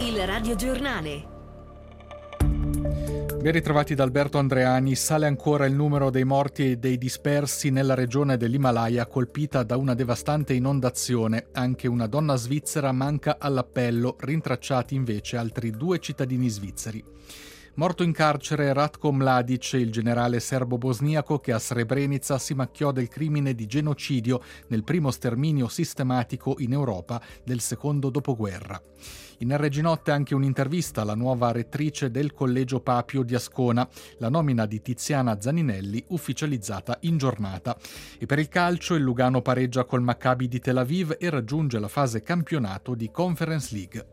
Il radiogiornale. Ben ritrovati da Alberto Andreani. Sale ancora il numero dei morti e dei dispersi nella regione dell'Himalaya colpita da una devastante inondazione. Anche una donna svizzera manca all'appello, rintracciati invece altri 2 cittadini svizzeri. Morto in carcere Ratko Mladic, il generale serbo-bosniaco che a Srebrenica si macchiò del crimine di genocidio nel primo sterminio sistematico in Europa del secondo dopoguerra. In RG Notte anche un'intervista alla nuova rettrice del Collegio Papio di Ascona, la nomina di Tiziana Zaninelli ufficializzata in giornata. E per il calcio il Lugano pareggia col Maccabi di Tel Aviv e raggiunge la fase campionato di Conference League.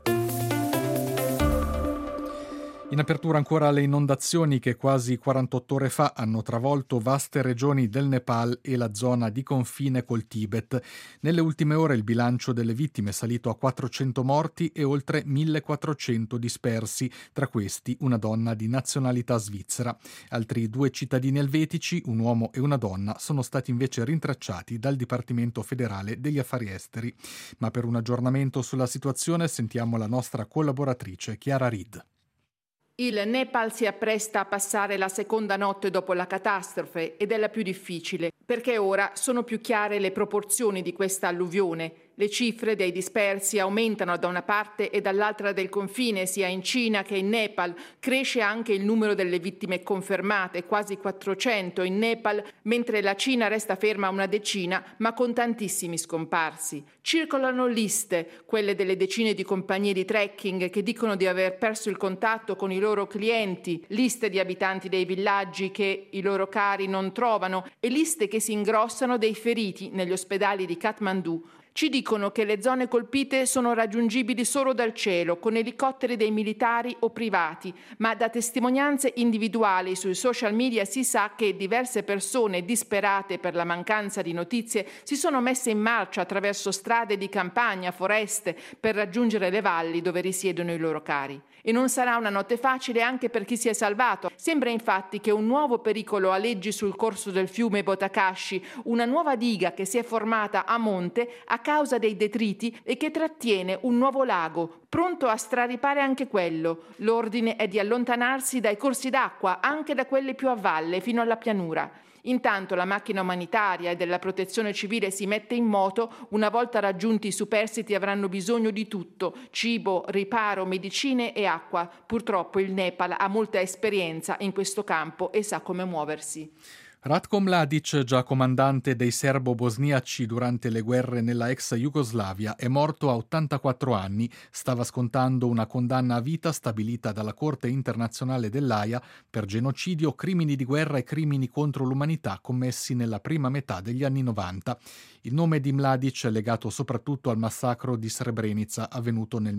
In apertura ancora le inondazioni che quasi 48 ore fa hanno travolto vaste regioni del Nepal e la zona di confine col Tibet. Nelle ultime ore il bilancio delle vittime è salito a 400 morti e oltre 1400 dispersi, tra questi una donna di nazionalità svizzera. Altri 2 cittadini elvetici, un uomo e una donna, sono stati invece rintracciati dal Dipartimento federale degli affari esteri. Ma per un aggiornamento sulla situazione sentiamo la nostra collaboratrice Chiara Reed. Il Nepal si appresta a passare la seconda notte dopo la catastrofe ed è la più difficile, perché ora sono più chiare le proporzioni di questa alluvione. Le cifre dei dispersi aumentano da una parte e dall'altra del confine, sia in Cina che in Nepal. Cresce anche il numero delle vittime confermate, quasi 400 in Nepal, mentre la Cina resta ferma a una decina, ma con tantissimi scomparsi. Circolano liste, quelle delle decine di compagnie di trekking che dicono di aver perso il contatto con i loro clienti, liste di abitanti dei villaggi che i loro cari non trovano e liste che si ingrossano dei feriti negli ospedali di Kathmandu. Ci dicono che le zone colpite sono raggiungibili solo dal cielo, con elicotteri dei militari o privati, ma da testimonianze individuali sui social media si sa che diverse persone disperate per la mancanza di notizie si sono messe in marcia attraverso strade di campagna, foreste, per raggiungere le valli dove risiedono i loro cari. E non sarà una notte facile anche per chi si è salvato. Sembra infatti che un nuovo pericolo aleggi sul corso del fiume Botakashi, una nuova diga che si è formata a monte a causa dei detriti e che trattiene un nuovo lago, pronto a straripare anche quello. L'ordine è di allontanarsi dai corsi d'acqua, anche da quelli più a valle, fino alla pianura. Intanto la macchina umanitaria e della protezione civile si mette in moto. Una volta raggiunti i superstiti avranno bisogno di tutto: cibo, riparo, medicine e acqua. Purtroppo il Nepal ha molta esperienza in questo campo e sa come muoversi. Ratko Mladic, già comandante dei serbo-bosniaci durante le guerre nella ex Jugoslavia, è morto a 84 anni. Stava scontando una condanna a vita stabilita dalla Corte internazionale dell'Aia per genocidio, crimini di guerra e crimini contro l'umanità commessi nella prima metà degli anni 90. Il nome di Mladic è legato soprattutto al massacro di Srebrenica avvenuto nel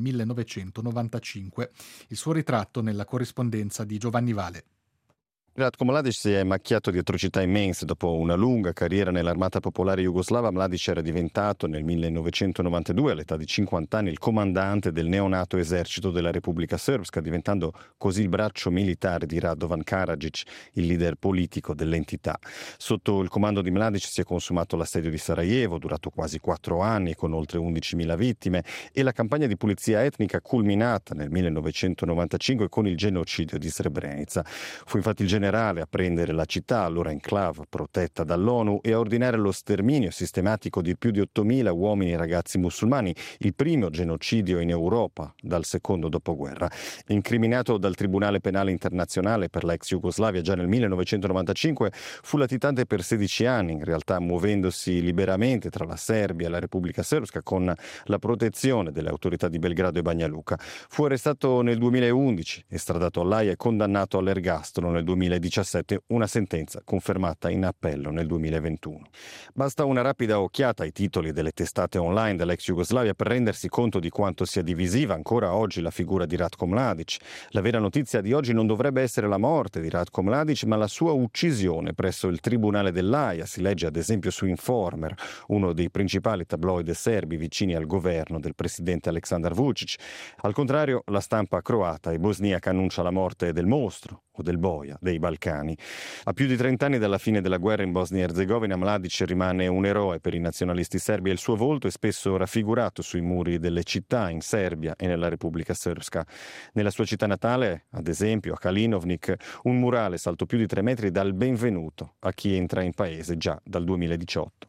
1995. Il suo ritratto nella corrispondenza di Giovanni Vale. Ratko Mladic si è macchiato di atrocità immense. Dopo una lunga carriera nell'armata popolare jugoslava, Mladic era diventato nel 1992, all'età di 50 anni, il comandante del neonato esercito della Repubblica Srpska, diventando così il braccio militare di Radovan Karadzic, il leader politico dell'entità. Sotto il comando di Mladic si è consumato l'assedio di Sarajevo, durato quasi 4 anni, con oltre 11.000 vittime, e la campagna di pulizia etnica culminata nel 1995 con il genocidio di Srebrenica. Fu infatti il generale a prendere la città, allora enclave protetta dall'ONU, e a ordinare lo sterminio sistematico di più di 8.000 uomini e ragazzi musulmani, il primo genocidio in Europa dal secondo dopoguerra. Incriminato dal Tribunale Penale Internazionale per la ex Jugoslavia già nel 1995, fu latitante per 16 anni, in realtà muovendosi liberamente tra la Serbia e la Repubblica Srpska con la protezione delle autorità di Belgrado e Banja Luka. Fu arrestato nel 2011, estradato all'Aia e condannato all'ergastolo nel 2017, una sentenza confermata in appello nel 2021. Basta una rapida occhiata ai titoli delle testate online dell'ex Jugoslavia per rendersi conto di quanto sia divisiva ancora oggi la figura di Ratko Mladic. La vera notizia di oggi non dovrebbe essere la morte di Ratko Mladic, ma la sua uccisione presso il Tribunale dell'Aia. Si legge ad esempio su Informer, uno dei principali tabloid serbi vicini al governo del presidente Aleksandar Vučić. Al contrario, la stampa croata e bosniaca annuncia la morte del mostro o del boia dei Balcani. A più di 30 anni dalla fine della guerra in Bosnia e Erzegovina, Mladic rimane un eroe per i nazionalisti serbi e il suo volto è spesso raffigurato sui muri delle città in Serbia e nella Repubblica Srpska. Nella sua città natale, ad esempio a Kalinovnik, un murale salto più di 3 metri dal benvenuto a chi entra in paese già dal 2018.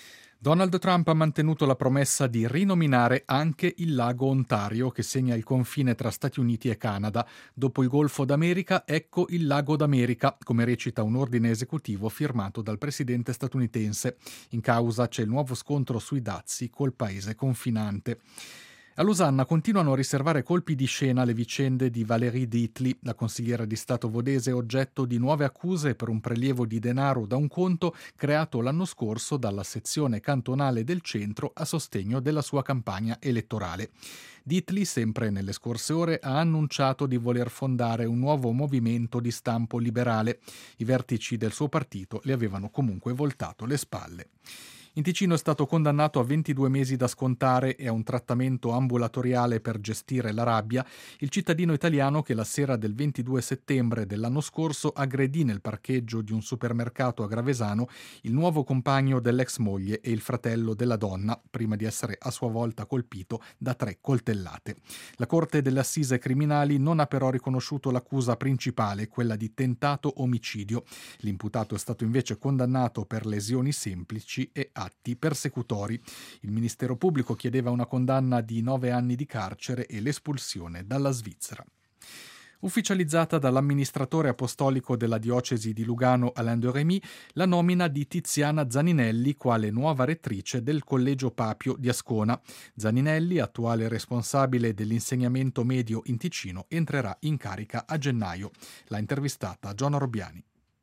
Donald Trump ha mantenuto la promessa di rinominare anche il lago Ontario, che segna il confine tra Stati Uniti e Canada. Dopo il Golfo d'America, ecco il lago d'America, come recita un ordine esecutivo firmato dal presidente statunitense. In causa c'è il nuovo scontro sui dazi col paese confinante. A Losanna continuano a riservare colpi di scena le vicende di Valérie Dietly, la consigliera di Stato vodese oggetto di nuove accuse per un prelievo di denaro da un conto creato l'anno scorso dalla sezione cantonale del centro a sostegno della sua campagna elettorale. Dietly, sempre nelle scorse ore, ha annunciato di voler fondare un nuovo movimento di stampo liberale. I vertici del suo partito le avevano comunque voltato le spalle. In Ticino è stato condannato a 22 mesi da scontare e a un trattamento ambulatoriale per gestire la rabbia il cittadino italiano che la sera del 22 settembre dell'anno scorso aggredì nel parcheggio di un supermercato a Gravesano il nuovo compagno dell'ex moglie e il fratello della donna, prima di essere a sua volta colpito da 3 coltellate. La Corte delle Assise Criminali non ha però riconosciuto l'accusa principale, quella di tentato omicidio. L'imputato è stato invece condannato per lesioni semplici e atti persecutori. Il Ministero Pubblico chiedeva una condanna di 9 anni di carcere e l'espulsione dalla Svizzera. Ufficializzata dall'amministratore apostolico della diocesi di Lugano Alain de Rémy la nomina di Tiziana Zaninelli quale nuova rettrice del Collegio Papio di Ascona. Zaninelli, attuale responsabile dell'insegnamento medio in Ticino, entrerà in carica a gennaio. L'ha intervistata Giona Robbiani.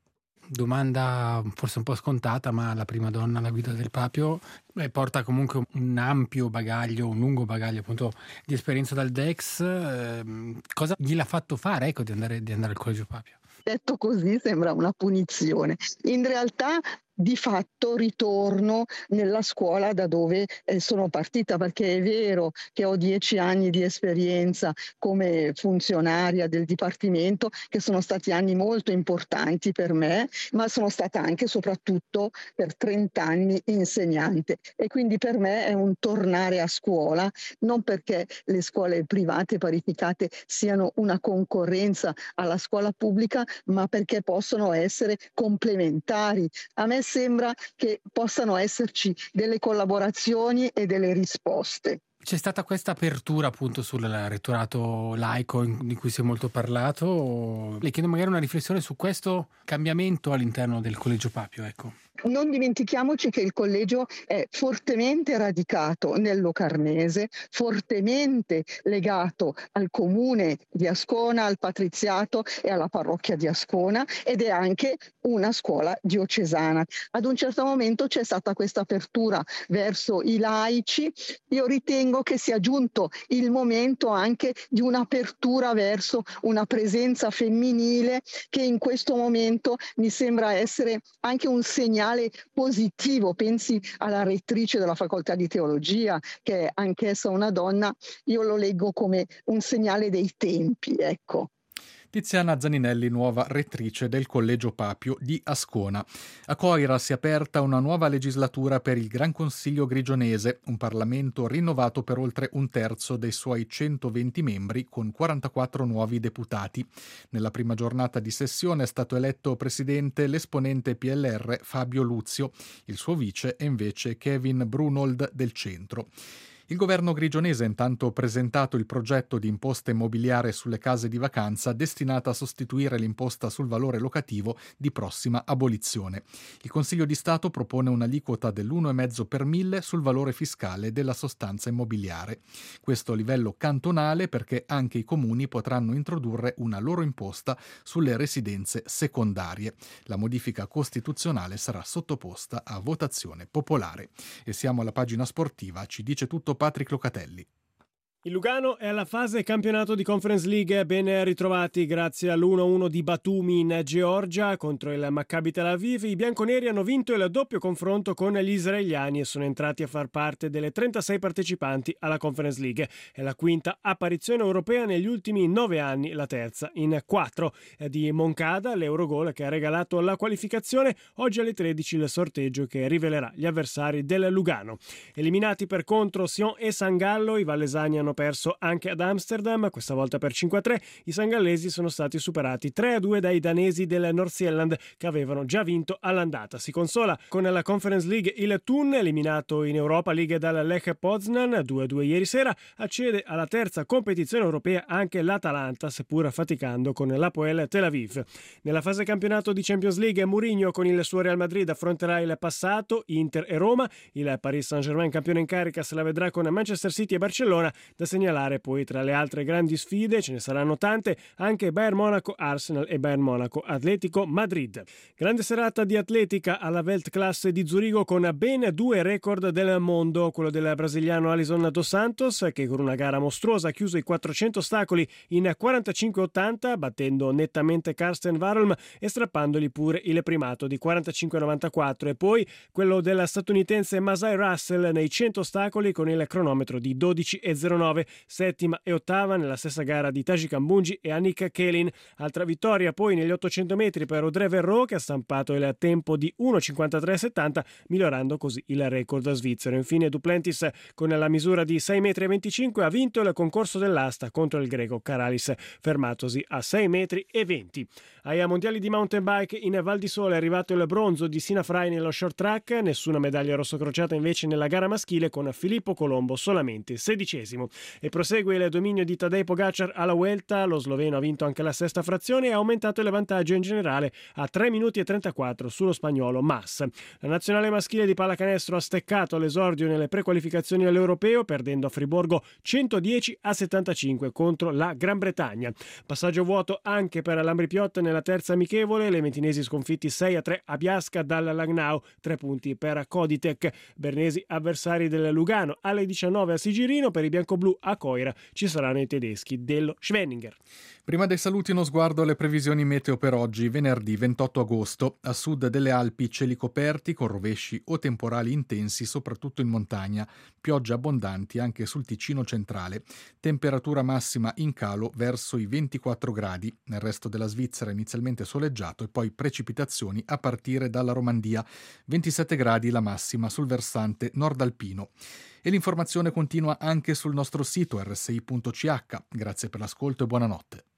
Domanda forse un po' scontata, ma la prima donna alla guida del Papio porta comunque un ampio bagaglio, un lungo bagaglio appunto di esperienza dal DEX. Cosa gliel'ha fatto fare, ecco, di andare al Collegio Papio? Detto così sembra una punizione. In realtà di fatto ritorno nella scuola da dove sono partita, perché è vero che ho 10 anni di esperienza come funzionaria del Dipartimento, che sono stati anni molto importanti per me, ma sono stata anche soprattutto per 30 anni insegnante e quindi per me è un tornare a scuola, non perché le scuole private parificate siano una concorrenza alla scuola pubblica, ma perché possono essere complementari. A me sembra che possano esserci delle collaborazioni e delle risposte. C'è stata questa apertura appunto sul rettorato laico di cui si è molto parlato. Le chiedo magari una riflessione su questo cambiamento all'interno del Collegio Papio, ecco. Non dimentichiamoci che il collegio è fortemente radicato nel Locarnese, fortemente legato al comune di Ascona, al patriziato e alla parrocchia di Ascona, ed è anche una scuola diocesana. Ad un certo momento c'è stata questa apertura verso i laici. Io ritengo che sia giunto il momento anche di un'apertura verso una presenza femminile che in questo momento mi sembra essere anche un segnale positivo. Pensi alla rettrice della facoltà di teologia, che è anch'essa una donna. Io lo leggo come un segnale dei tempi, ecco. Tiziana Zaninelli, nuova rettrice del Collegio Papio di Ascona. A Coira si è aperta una nuova legislatura per il Gran Consiglio grigionese, un Parlamento rinnovato per oltre un terzo dei suoi 120 membri, con 44 nuovi deputati. Nella prima giornata di sessione è stato eletto presidente l'esponente PLR Fabio Luzio, il suo vice è invece Kevin Brunold del Centro. Il governo grigionese ha intanto presentato il progetto di imposta immobiliare sulle case di vacanza destinata a sostituire l'imposta sul valore locativo di prossima abolizione. Il Consiglio di Stato propone un'aliquota dell'1,5 per 1000 sul valore fiscale della sostanza immobiliare. Questo a livello cantonale perché anche i comuni potranno introdurre una loro imposta sulle residenze secondarie. La modifica costituzionale sarà sottoposta a votazione popolare. E siamo alla pagina sportiva, ci dice tutto Patrick Locatelli. Il Lugano è alla fase campionato di Conference League, ben ritrovati grazie all'1-1 di Batumi in Georgia contro il Maccabi Tel Aviv. I bianconeri hanno vinto il doppio confronto con gli israeliani e sono entrati a far parte delle 36 partecipanti alla Conference League. È la quinta apparizione europea negli ultimi 9 anni, la terza in 4. Di Moncada, l'Eurogol che ha regalato la qualificazione. Oggi alle 13 il sorteggio che rivelerà gli avversari del Lugano. Eliminati per contro Sion e San Gallo, i vallesani hanno perso anche ad Amsterdam, questa volta per 5-3. I sangallesi sono stati superati 3-2 dai danesi del Nordsjælland che avevano già vinto all'andata. Si consola con la Conference League il Thun, eliminato in Europa League dal Lech Poznan 2-2 ieri sera. Accede alla terza competizione europea anche l'Atalanta, seppur faticando con l'Hapoel Tel Aviv. Nella fase campionato di Champions League, Mourinho con il suo Real Madrid affronterà il passato, Inter e Roma. Il Paris Saint-Germain, campione in carica, se la vedrà con Manchester City e Barcellona. Da segnalare poi tra le altre grandi sfide, ce ne saranno tante, anche Bayern Monaco Arsenal e Bayern Monaco Atletico Madrid. Grande serata di atletica alla Weltklasse di Zurigo con ben 2 record del mondo, quello del brasiliano Alisson dos Santos che con una gara mostruosa ha chiuso i 400 ostacoli in 45,80 battendo nettamente Karsten Warholm e strappandogli pure il primato di 45,94, e poi quello della statunitense Masai Russell nei 100 ostacoli con il cronometro di 12,09. Settima e ottava nella stessa gara di Taji Kambunji e Annika Kelin. Altra vittoria poi negli 800 metri per Audrey Verreau che ha stampato il tempo di 1,53,70 migliorando così il record svizzero. Infine Duplantis con la misura di 6,25 m ha vinto il concorso dell'asta contro il greco Karalis, fermatosi a 6,20 m. Ai mondiali di mountain bike in Val di Sole è arrivato il bronzo di Sina Frey nello short track, nessuna medaglia rossocrociata invece nella gara maschile con Filippo Colombo solamente 16°. E prosegue il dominio di Tadej Pogacar alla Vuelta. Lo sloveno ha vinto anche la sesta frazione e ha aumentato il vantaggio in generale a 3 minuti e 34 sullo spagnolo Mas. La nazionale maschile di pallacanestro ha steccato l'esordio nelle prequalificazioni all'Europeo perdendo a Friburgo 110-75 contro la Gran Bretagna. Passaggio vuoto anche per l'Ambri Piotta nella terza amichevole, le mentinesi sconfitti 6-3 a Biasca dal Langnau, 3 punti per Coditec. Bernesi avversari del Lugano alle 19 a Sigirino. Per i biancoblu a Coira ci saranno i tedeschi dello Schwenninger. Prima dei saluti uno sguardo alle previsioni meteo per oggi, venerdì 28 agosto. A sud delle Alpi cieli coperti con rovesci o temporali intensi soprattutto in montagna, piogge abbondanti anche sul Ticino centrale, temperatura massima in calo verso i 24 gradi, nel resto della Svizzera inizialmente soleggiato e poi precipitazioni a partire dalla Romandia, 27 gradi la massima sul versante nordalpino. E l'informazione continua anche sul nostro sito rsi.ch. Grazie per l'ascolto e buonanotte.